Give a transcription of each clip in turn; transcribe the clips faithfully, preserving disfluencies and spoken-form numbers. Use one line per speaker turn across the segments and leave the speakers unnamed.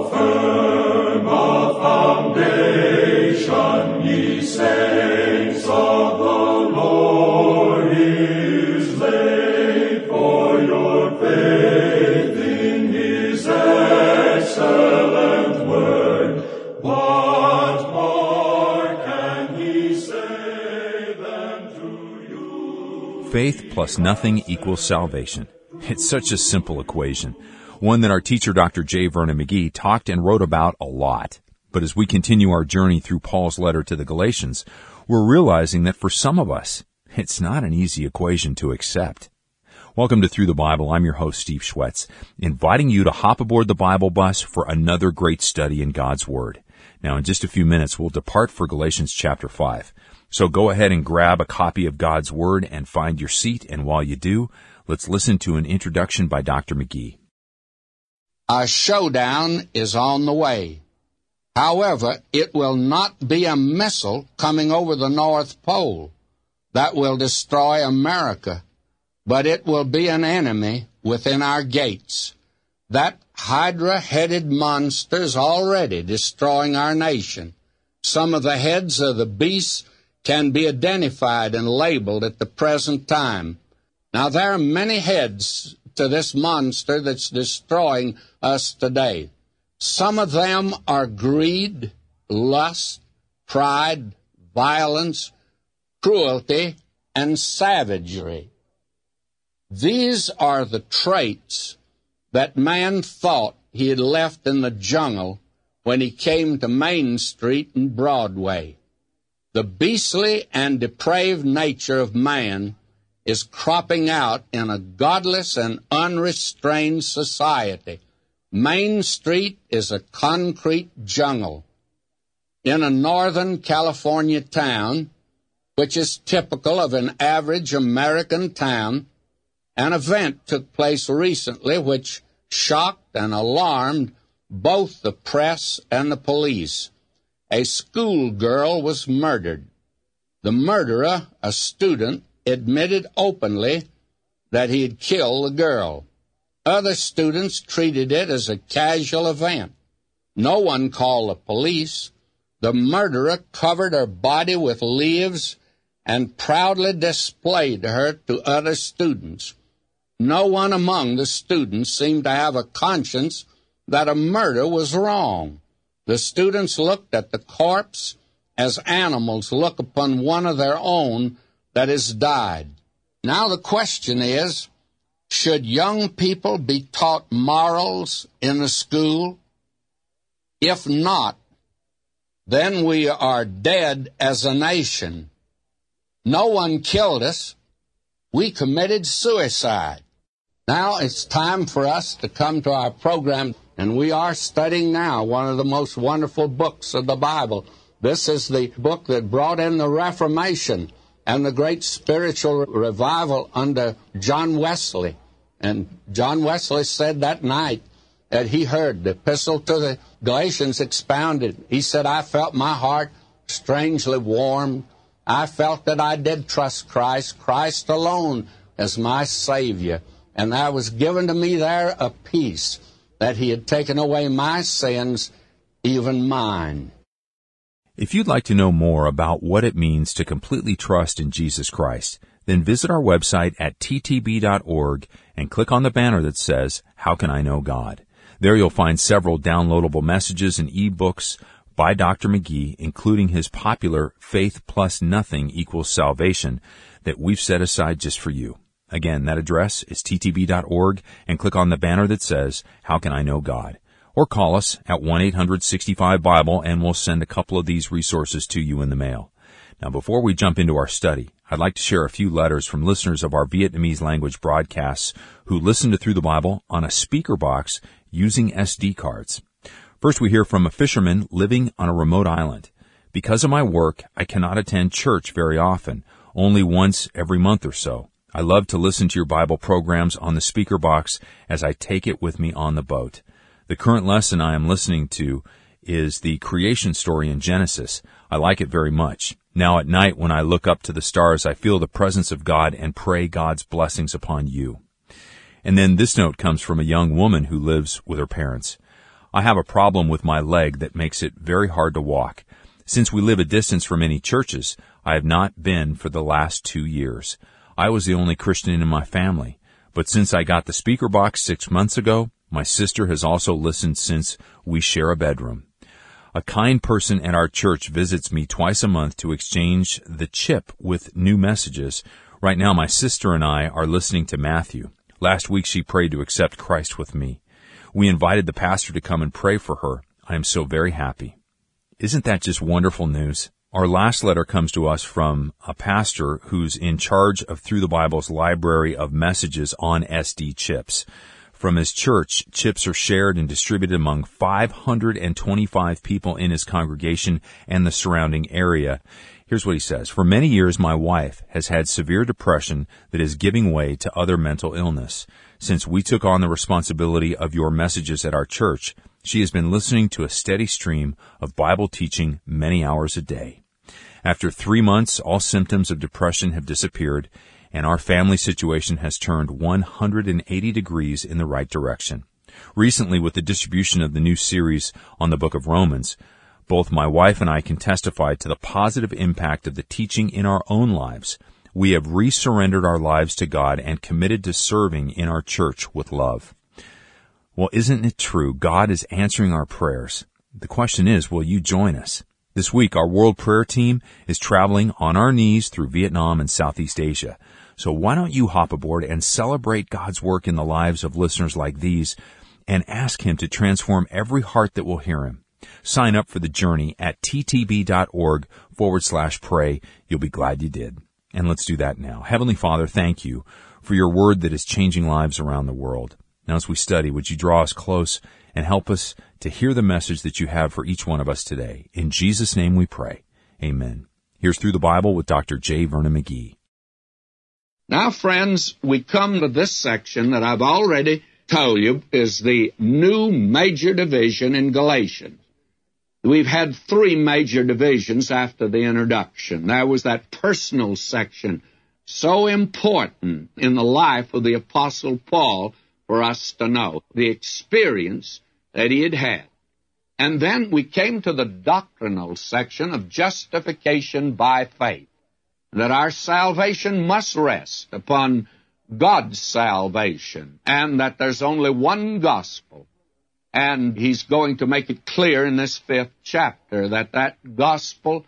firm a foundation, ye saints of the Lord, is laid, for your faith in his excellent word. What more can he say than to you?
Faith plus nothing equals salvation. It's such a simple equation, one that our teacher, Doctor J. Vernon McGee, talked and wrote about a lot. But as we continue our journey through Paul's letter to the Galatians, we're realizing that for some of us, it's not an easy equation to accept. Welcome to Through the Bible. I'm your host, Steve Schwetz, inviting you to hop aboard the Bible bus for another great study in God's Word. Now, in just a few minutes, we'll depart for Galatians chapter five. So go ahead and grab a copy of God's Word and find your seat, and while you do, let's listen to an introduction by Doctor McGee.
A showdown is on the way. However, it will not be a missile coming over the North Pole that will destroy America, but it will be an enemy within our gates. That hydra-headed monster is already destroying our nation. Some of the heads of the beasts can be identified and labeled at the present time. Now, there are many heads to this monster that's destroying us today. Some of them are greed, lust, pride, violence, cruelty, and savagery. These are the traits that man thought he had left in the jungle when he came to Main Street and Broadway. The beastly and depraved nature of man is cropping out in a godless and unrestrained society. Main Street is a concrete jungle. In a northern California town, which is typical of an average American town, an event took place recently which shocked and alarmed both the press and the police. A schoolgirl was murdered. The murderer, a student, admitted openly that he had killed the girl. Other students treated it as a casual event. No one called the police. The murderer covered her body with leaves and proudly displayed her to other students. No one among the students seemed to have a conscience that a murder was wrong. The students looked at the corpse as animals look upon one of their own that has died. Now the question is, should young people be taught morals in the school? If not, then we are dead as a nation. No one killed us. We committed suicide. Now it's time for us to come to our program, and we are studying now one of the most wonderful books of the Bible. This is the book that brought in the Reformation and the great spiritual revival under John Wesley. And John Wesley said that night that he heard the epistle to the Galatians expounded. He said, I felt my heart strangely warmed. I felt that I did trust Christ, Christ alone as my Savior. And there was given to me there a peace that he had taken away my sins, even mine.
If you'd like to know more about what it means to completely trust in Jesus Christ, then visit our website at t t b dot org and click on the banner that says, How Can I Know God? There you'll find several downloadable messages and e-books by Doctor McGee, including his popular Faith Plus Nothing Equals Salvation that we've set aside just for you. Again, that address is t t b dot org and click on the banner that says, How Can I Know God? Or call us at one eight hundred sixty-five Bible and we'll send a couple of these resources to you in the mail. Now, before we jump into our study, I'd like to share a few letters from listeners of our Vietnamese language broadcasts who listen to Through the Bible on a speaker box using S D cards. First, we hear from a fisherman living on a remote island. Because of my work, I cannot attend church very often, only once every month or so. I love to listen to your Bible programs on the speaker box as I take it with me on the boat. The current lesson I am listening to is the creation story in Genesis. I like it very much. Now at night when I look up to the stars, I feel the presence of God and pray God's blessings upon you. And then this note comes from a young woman who lives with her parents. I have a problem with my leg that makes it very hard to walk. Since we live a distance from any churches, I have not been for the last two years. I was the only Christian in my family. But since I got the speaker box six months ago, my sister has also listened since we share a bedroom. A kind person at our church visits me twice a month to exchange the chip with new messages. Right now, my sister and I are listening to Matthew. Last week, she prayed to accept Christ with me. We invited the pastor to come and pray for her. I am so very happy. Isn't that just wonderful news? Our last letter comes to us from a pastor who's in charge of Through the Bible's library of messages on S D chips. From his church, chips are shared and distributed among five hundred twenty-five people in his congregation and the surrounding area. Here's what he says. For many years, my wife has had severe depression that is giving way to other mental illness. Since we took on the responsibility of your messages at our church, she has been listening to a steady stream of Bible teaching many hours a day. After three months, all symptoms of depression have disappeared, and our family situation has turned one hundred eighty degrees in the right direction. Recently, with the distribution of the new series on the book of Romans, both my wife and I can testify to the positive impact of the teaching in our own lives. We have resurrendered our lives to God and committed to serving in our church with love. Well, isn't it true? God is answering our prayers. The question is, will you join us? This week, our World Prayer Team is traveling on our knees through Vietnam and Southeast Asia. So why don't you hop aboard and celebrate God's work in the lives of listeners like these and ask Him to transform every heart that will hear Him. Sign up for the journey at ttb.org forward slash pray. You'll be glad you did. And let's do that now. Heavenly Father, thank you for your word that is changing lives around the world. Now as we study, would you draw us close and help us to hear the message that you have for each one of us today. In Jesus' name we pray. Amen. Here's Through the Bible with Doctor J. Vernon McGee.
Now, friends, we come to this section that I've already told you is the new major division in Galatians. We've had three major divisions after the introduction. There was that personal section, so important in the life of the Apostle Paul for us to know, the experience that he had had. And then we came to the doctrinal section of justification by faith, that our salvation must rest upon God's salvation, and that there's only one gospel. And he's going to make it clear in this fifth chapter that that gospel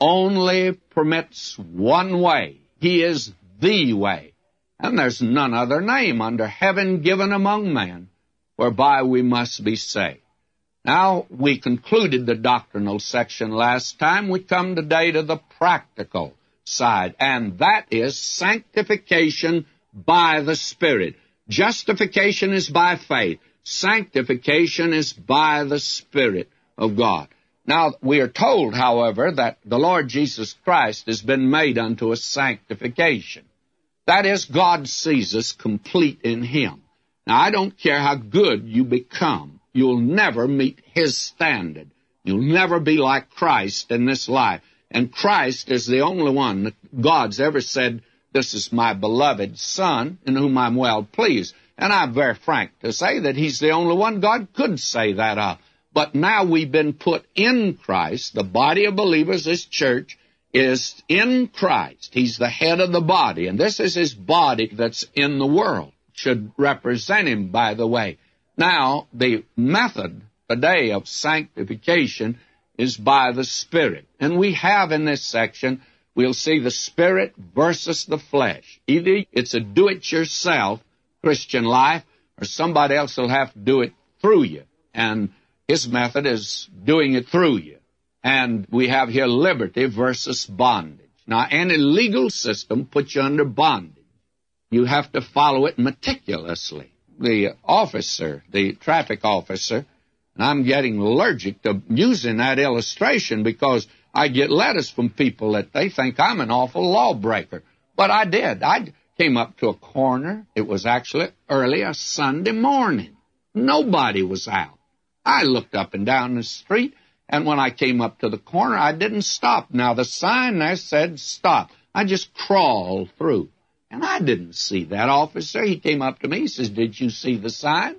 only permits one way. He is the way. And there's none other name under heaven given among men whereby we must be saved. Now, we concluded the doctrinal section last time. We come today to the practical side, and that is sanctification by the Spirit. Justification is by faith. Sanctification is by the Spirit of God. Now, we are told, however, that the Lord Jesus Christ has been made unto us sanctification. That is, God sees us complete in Him. Now, I don't care how good you become. You'll never meet His standard. You'll never be like Christ in this life. And Christ is the only one that God's ever said, "This is my beloved Son, in whom I'm well pleased." And I'm very frank to say that He's the only one God could say that of. But now we've been put in Christ. The body of believers, His church, is in Christ. He's the head of the body. And this is His body that's in the world. Should represent Him, by the way. Now, the method today of sanctification is by the Spirit. And we have in this section, we'll see the Spirit versus the flesh. Either it's a do-it-yourself Christian life, or somebody else will have to do it through you. And His method is doing it through you. And we have here liberty versus bondage. Now, any legal system puts you under bondage. You have to follow it meticulously. The officer, the traffic officer, and I'm getting allergic to using that illustration because I get letters from people that they think I'm an awful lawbreaker. But I did. I came up to a corner. It was actually early a Sunday morning. Nobody was out. I looked up and down the street, and when I came up to the corner, I didn't stop. Now, the sign there said stop. I just crawled through. And I didn't see that officer. He came up to me. He says, "Did you see the sign?"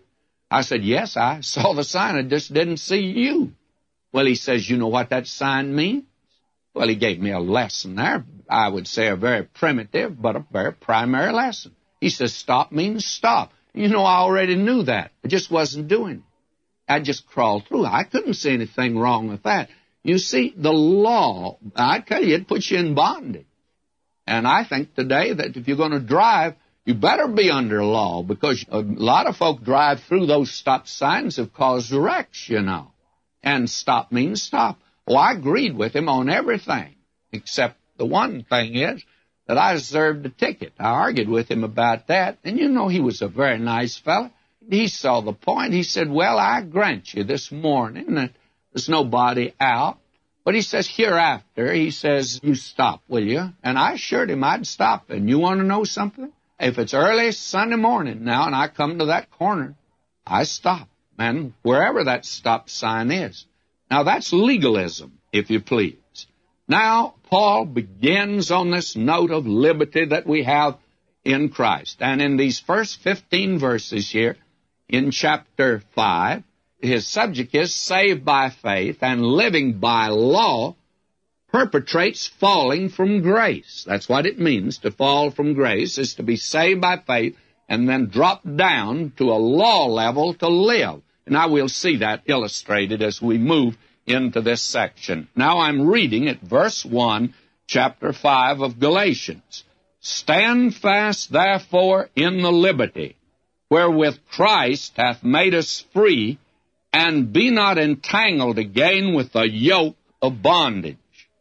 I said, yes, I saw the sign. I just didn't see you. Well, he says, you know what that sign means? Well, he gave me a lesson there. I would say a very primitive, but a very primary lesson. He says, stop means stop. You know, I already knew that. I just wasn't doing it. I just crawled through. I couldn't see anything wrong with that. You see, the law, I tell you, it puts you in bondage. And I think today that if you're going to drive, you better be under law, because a lot of folk drive through those stop signs have caused wrecks, you know. And stop means stop. Well, I agreed with him on everything, except the one thing is that I deserved a ticket. I argued with him about that, and you know he was a very nice fellow. He saw the point. He said, well, I grant you this morning that there's nobody out. But he says, hereafter, he says, you stop, will you? And I assured him I'd stop. And you want to know something? If it's early Sunday morning now and I come to that corner, I stop. And wherever that stop sign is. Now, that's legalism, if you please. Now, Paul begins on this note of liberty that we have in Christ. And in these first fifteen verses here, in chapter five, his subject is saved by faith, and living by law perpetrates falling from grace. That's what it means to fall from grace, is to be saved by faith and then drop down to a law level to live. Now we'll see that illustrated as we move into this section. Now I'm reading at verse one, chapter five of Galatians. Stand fast, therefore, in the liberty wherewith Christ hath made us free, and be not entangled again with the yoke of bondage.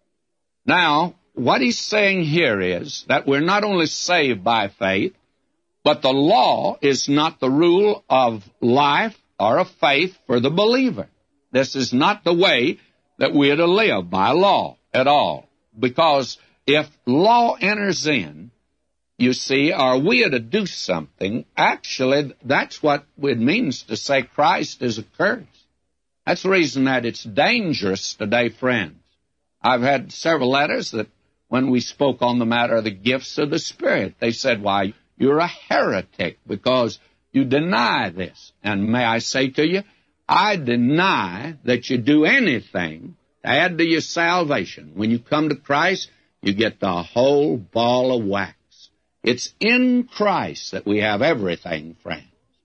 Now, what he's saying here is that we're not only saved by faith, but the law is not the rule of life or of faith for the believer. This is not the way that we're to live, by law at all. Because if law enters in, you see, or we are to do something, actually, that's what it means to say Christ is a curse. That's the reason that it's dangerous today, friends. I've had several letters that when we spoke on the matter of the gifts of the Spirit, they said, why, you're a heretic because you deny this. And may I say to you, I deny that you do anything to add to your salvation. When you come to Christ, you get the whole ball of wax. It's in Christ that we have everything, friends.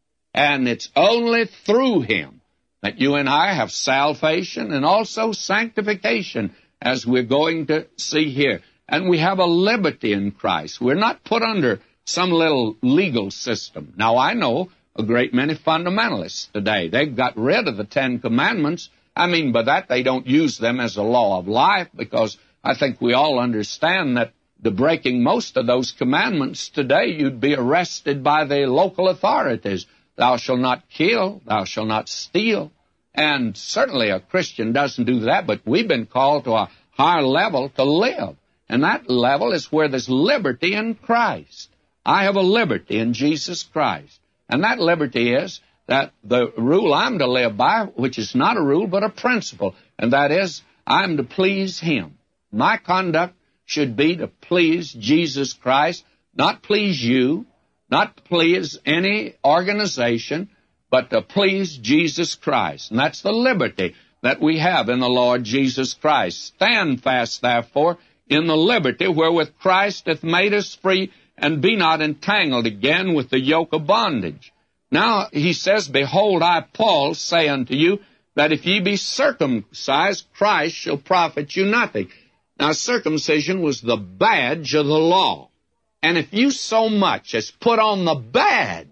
And it's only through Him that you and I have salvation and also sanctification, as we're going to see here. And we have a liberty in Christ. We're not put under some little legal system. Now, I know a great many fundamentalists today. They've got rid of the Ten Commandments. I mean, by that, they don't use them as a law of life, because I think we all understand that the breaking most of those commandments today, you'd be arrested by the local authorities. Thou shalt not kill, thou shalt not steal. And certainly a Christian doesn't do that, but we've been called to a higher level to live. And that level is where there's liberty in Christ. I have a liberty in Jesus Christ. And that liberty is that the rule I'm to live by, which is not a rule but a principle, and that is I'm to please Him. My conduct should be to please Jesus Christ, not please you, not please any organization, but to please Jesus Christ. And that's the liberty that we have in the Lord Jesus Christ. Stand fast, therefore, in the liberty wherewith Christ hath made us free, and be not entangled again with the yoke of bondage. Now, he says, Behold, I, Paul, say unto you, that if ye be circumcised, Christ shall profit you nothing. Now, circumcision was the badge of the law. And if you so much as put on the badge,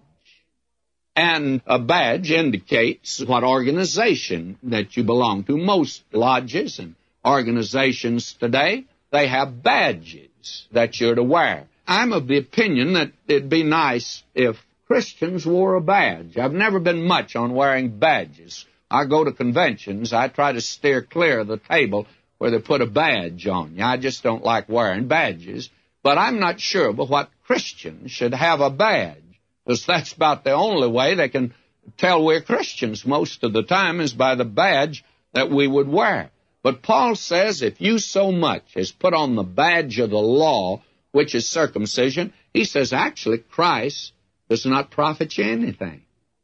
and a badge indicates what organization that you belong to. Most lodges and organizations today, they have badges that you're to wear. I'm of the opinion that it'd be nice if Christians wore a badge. I've never been much on wearing badges. I go to conventions. I try to steer clear of the table where they put a badge on you. I just don't like wearing badges. But I'm not sure but what Christians should have a badge, because that's about the only way they can tell we're Christians most of the time, is by the badge that we would wear. But Paul says if you so much as put on the badge of the law, which is circumcision, he says actually Christ does not profit you anything.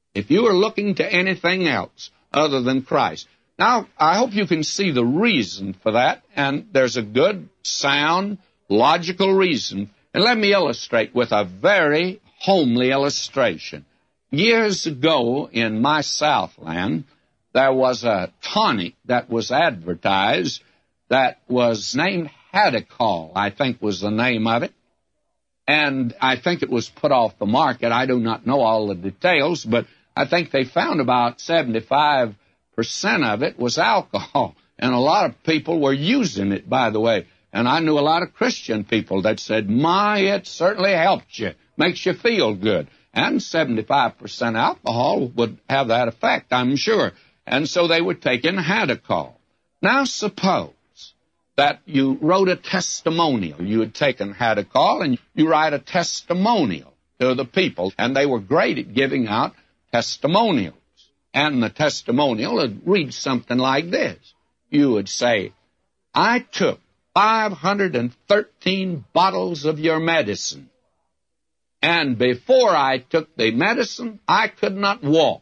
if you are looking to anything else other than Christ. Now, I hope you can see the reason for that, and there's a good, sound, logical reason. And let me illustrate with a very homely illustration. Years ago in my Southland, there was a tonic that was advertised that was named Hadacol, I think was the name of it. And I think it was put off the market. I do not know all the details, but I think they found about seventy-five percent of it was alcohol. And a lot of people were using it, by the way. And I knew a lot of Christian people that said, my, it certainly helps you, makes you feel good. And seventy-five percent alcohol would have that effect, I'm sure. And so they were taking Hadacol. Now suppose that you wrote a testimonial. You had taken Hadacol and you write a testimonial to the people. And they were great at giving out testimonials. And the testimonial would read something like this. You would say, I took five hundred thirteen bottles of your medicine. And before I took the medicine, I could not walk.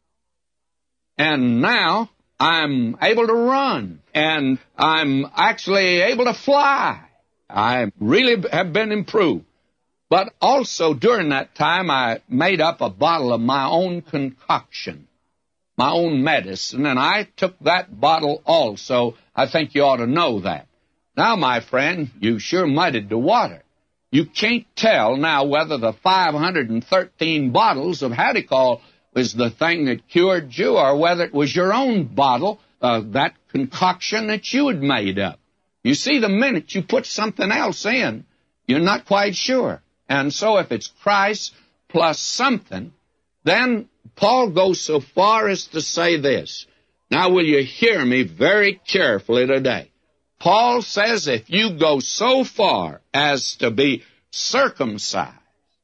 And now I'm able to run. And I'm actually able to fly. I really have been improved. But also during that time, I made up a bottle of my own concoction, my own medicine, and I took that bottle also. I think you ought to know that. Now, my friend, you sure muddied the water. You can't tell now whether the five hundred thirteen bottles of Hadacol was the thing that cured you or whether it was your own bottle, uh, that concoction that you had made up. You see, the minute you put something else in, you're not quite sure. And so if it's Christ plus something, then Paul goes so far as to say this. Now, will you hear me very carefully today? Paul says if you go so far as to be circumcised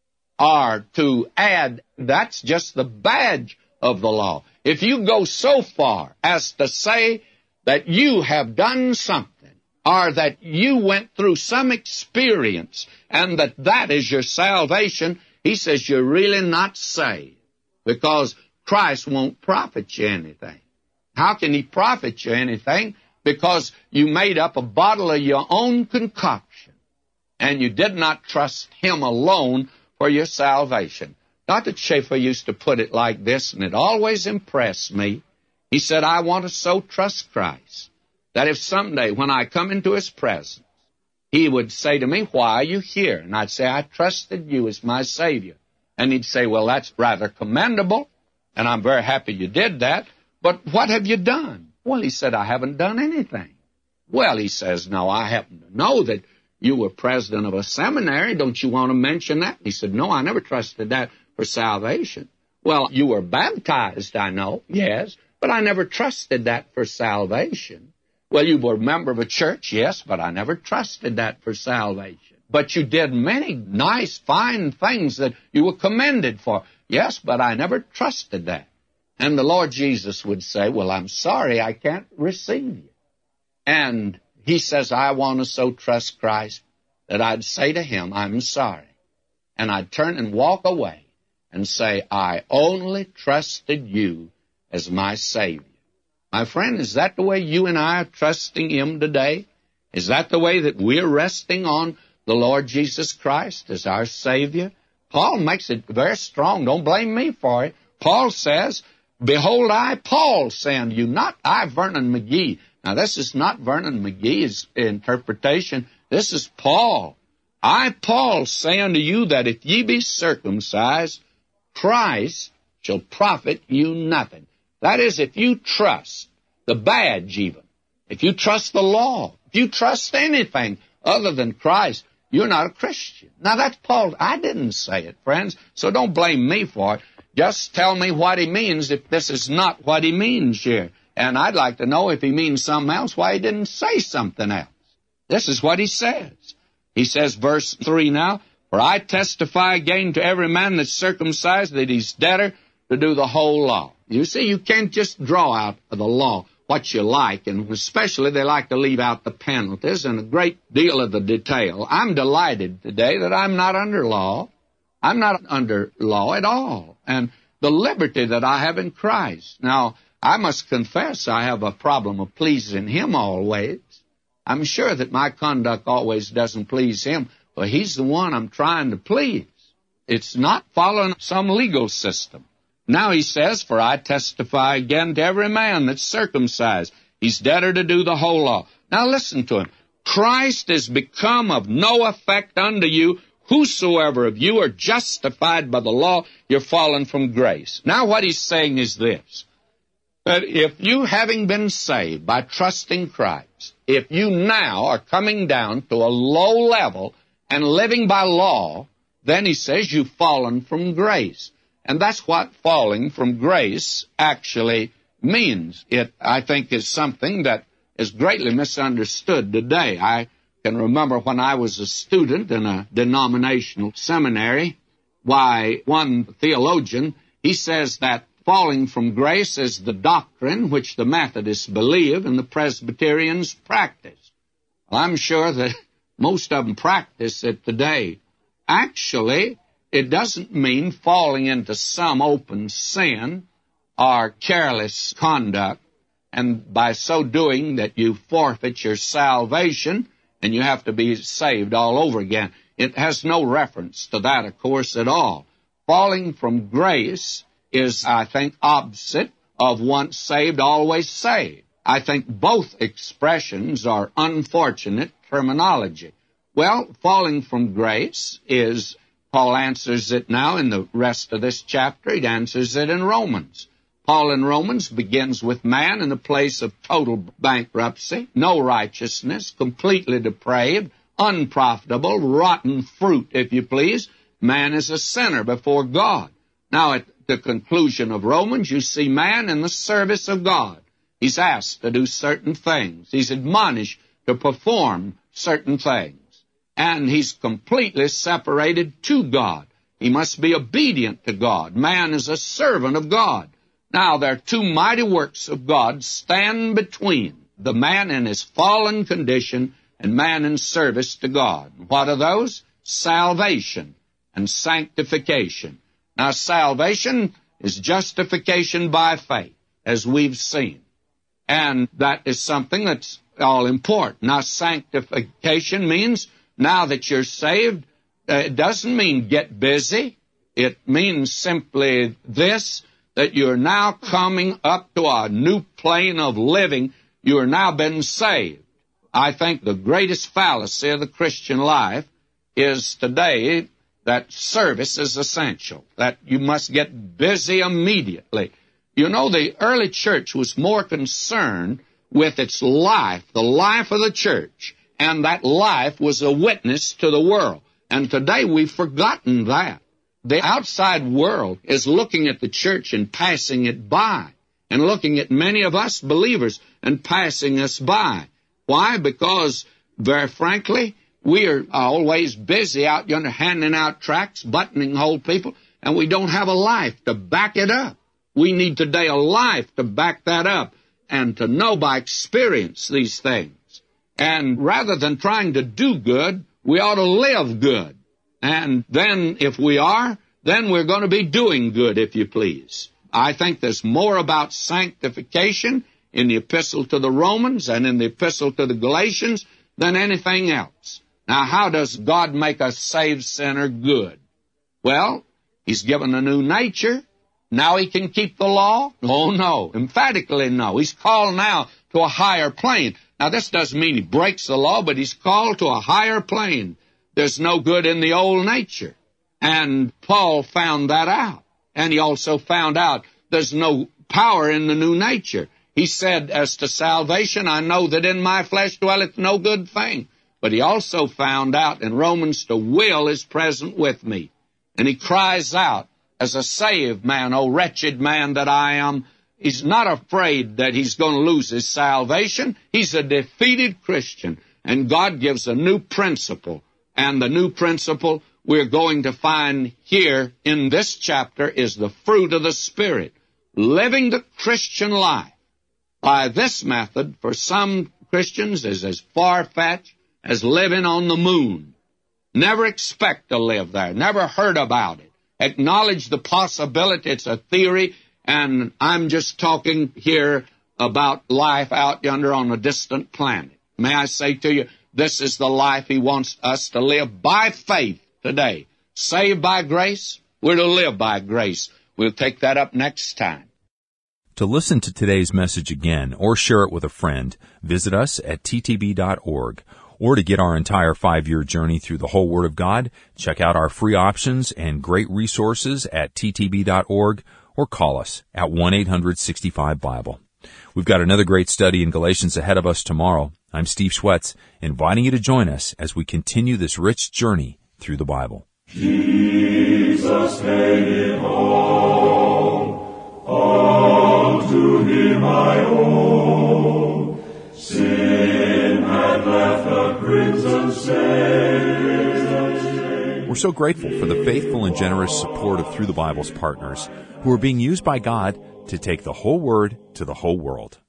or to add, that's just the badge of the law. If you go so far as to say that you have done something or that you went through some experience and that that is your salvation, he says you're really not saved because Christ won't profit you anything. How can he profit you anything? Because you made up a bottle of your own concoction, and you did not trust him alone for your salvation. Doctor Schaeffer used to put it like this, and it always impressed me. He said, I want to so trust Christ that if someday when I come into his presence, he would say to me, why are you here? And I'd say, I trusted you as my Savior. And he'd say, well, that's rather commendable, and I'm very happy you did that, but what have you done? Well, he said, I haven't done anything. Well, he says, no, I happen to know that you were president of a seminary. Don't you want to mention that? He said, no, I never trusted that for salvation. Well, you were baptized, I know. Yes, but I never trusted that for salvation. Well, you were a member of a church. Yes, but I never trusted that for salvation. But you did many nice, fine things that you were commended for. Yes, but I never trusted that. And the Lord Jesus would say, well, I'm sorry, I can't receive you. And he says, I want to so trust Christ that I'd say to him, I'm sorry. And I'd turn and walk away and say, I only trusted you as my Savior. My friend, is that the way you and I are trusting him today? Is that the way that we're resting on the Lord Jesus Christ as our Savior? Paul makes it very strong. Don't blame me for it. Paul says, behold, I, Paul, say unto you, not I, Vernon McGee. Now, this is not Vernon McGee's interpretation. This is Paul. I, Paul, say unto you that if ye be circumcised, Christ shall profit you nothing. That is, if you trust the badge even, if you trust the law, if you trust anything other than Christ, you're not a Christian. Now, that's Paul. I didn't say it, friends, so don't blame me for it. Just tell me what he means if this is not what he means here. And I'd like to know if he means something else, why he didn't say something else. This is what he says. He says, verse three now, for I testify again to every man that's circumcised that he's debtor to do the whole law. You see, you can't just draw out of the law what you like, and especially they like to leave out the penalties and a great deal of the detail. I'm delighted today that I'm not under law. I'm not under law at all. And the liberty that I have in Christ. Now, I must confess I have a problem of pleasing Him always. I'm sure that my conduct always doesn't please Him, but He's the one I'm trying to please. It's not following some legal system. Now He says, for I testify again to every man that's circumcised, he's debtor to do the whole law. Now listen to him. Christ is become of no effect unto you. Whosoever of you are justified by the law, you're fallen from grace. Now what he's saying is this, that if you, having been saved by trusting Christ, if you now are coming down to a low level and living by law, then he says you've fallen from grace. And that's what falling from grace actually means. It, I think, is something that is greatly misunderstood today. I can remember when I was a student in a denominational seminary, why one theologian, he says that falling from grace is the doctrine which the Methodists believe and the Presbyterians practice. Well, I'm sure that most of them practice it today. Actually, it doesn't mean falling into some open sin or careless conduct, and by so doing that you forfeit your salvation and you have to be saved all over again. It has no reference to that, of course, at all. Falling from grace is, I think, opposite of once saved, always saved. I think both expressions are unfortunate terminology. Well, falling from grace is, Paul answers it now in the rest of this chapter. He answers it in Romans. Paul in Romans begins with man in a place of total bankruptcy, no righteousness, completely depraved, unprofitable, rotten fruit, if you please. Man is a sinner before God. Now, at the conclusion of Romans, you see man in the service of God. He's asked to do certain things. He's admonished to perform certain things. And he's completely separated to God. He must be obedient to God. Man is a servant of God. Now, there are two mighty works of God stand between the man in his fallen condition and man in service to God. What are those? Salvation and sanctification. Now, salvation is justification by faith, as we've seen. And that is something that's all important. Now, sanctification means now that you're saved, uh, it doesn't mean get busy. It means simply this, that you're now coming up to a new plane of living. You are now been saved. I think the greatest fallacy of the Christian life is today that service is essential, that you must get busy immediately. You know, the early church was more concerned with its life, the life of the church, and that life was a witness to the world. And today we've forgotten that. The outside world is looking at the church and passing it by, and looking at many of us believers and passing us by. Why? Because, very frankly, we are always busy out yonder handing out tracts, buttoning hole people, and we don't have a life to back it up. We need today a life to back that up and to know by experience these things. And rather than trying to do good, we ought to live good. And then, if we are, then we're going to be doing good, if you please. I think there's more about sanctification in the epistle to the Romans and in the epistle to the Galatians than anything else. Now, how does God make a saved sinner good? Well, He's given a new nature. Now he can keep the law? Oh, no. Emphatically, no. He's called now to a higher plane. Now, this doesn't mean he breaks the law, but he's called to a higher plane. There's no good in the old nature. And Paul found that out. And he also found out there's no power in the new nature. He said, as to salvation, I know that in my flesh dwelleth no good thing. But he also found out in Romans, the will is present with me. And he cries out, as a saved man, O wretched man that I am. He's not afraid that he's going to lose his salvation. He's a defeated Christian. And God gives a new principle. And the new principle we're going to find here in this chapter is the fruit of the Spirit. Living the Christian life by this method, for some Christians, is as far-fetched as living on the moon. Never expect to live there. Never heard about it. acknowledge the possibility. It's a theory, and I'm just talking here about life out yonder on a distant planet. May I say to you, this is the life He wants us to live by faith today. Saved by grace, we're to live by grace. We'll take that up next time.
To listen to today's message again or share it with a friend, visit us at t t b dot org. Or to get our entire five-year journey through the whole Word of God, check out our free options and great resources at t t b dot org or call us at one eight hundred sixty-five Bible. We've got another great study in Galatians ahead of us tomorrow. I'm Steve Schwetz, inviting you to join us as we continue this rich journey through the Bible.
Jesus paid it all, all to Him I owe. Sin had left a crimson stain.
We're so grateful for the faithful and generous support of Through the Bible's partners, who are being used by God to take the whole Word to the whole world.